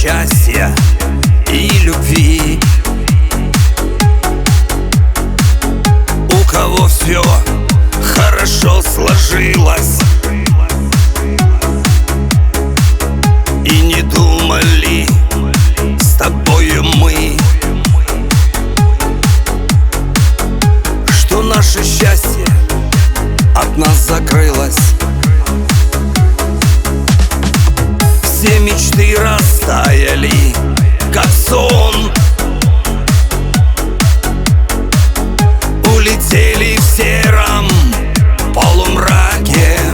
счастья и любви. У кого все хорошо сложилось и не думали с тобою мы, что наше счастье от нас закрылось. Все мечты растаяли, как сон, улетели в сером полумраке.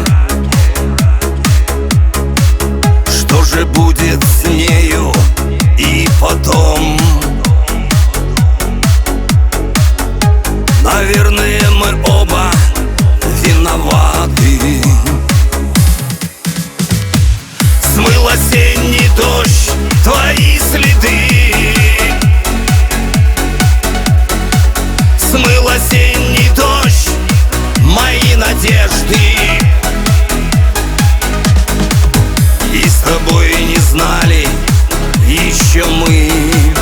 Что же будет с нею и потом? Наверное, мы оба виноваты. Смыл осенний дождь твои следы, смыл осенний дождь мои надежды. И с тобой не знали еще мы,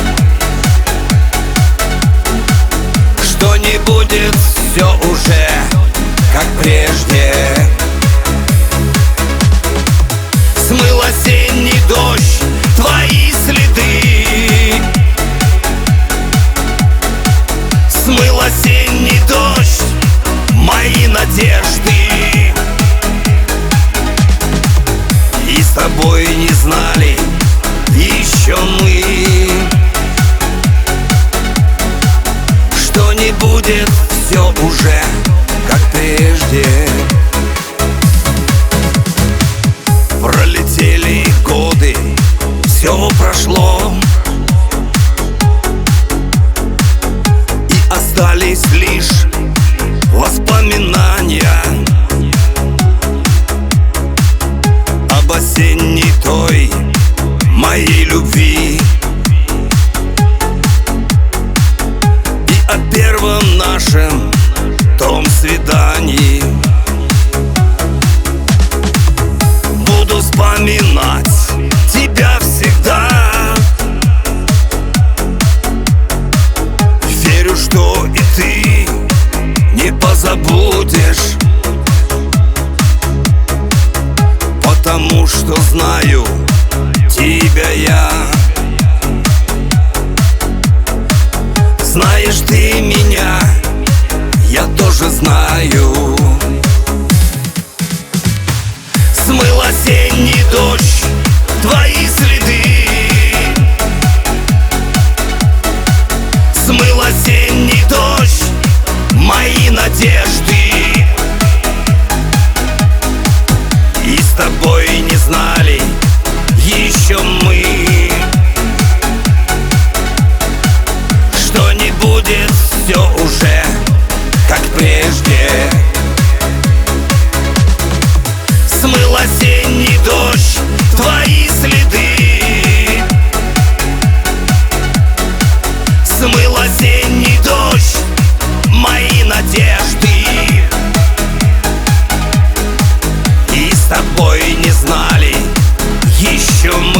что не будет все уже как прежде. Смыл осенний дождь твои следы, смыл осенний дождь мои надежды. И с тобой не знали еще мы, что не будет все уже как прежде. Пролетели годы, все прошло, и остались лишь воспоминания об осенней той моей любви и о первом нашем том свидании. Буду вспоминать тебя всегда, верю, что и ты не позабудешь, потому что знаю тебя я. Знаешь ты меня, я тоже знаю. Смыл осенний дождь твои следы, смыл осенний дождь мои надежды. И с тобой не знали еще мы, что не будет все уже как прежде. Смыл осенний дождь твои следы, смыл осенний дождь мои надежды. И с тобой не знали еще мы,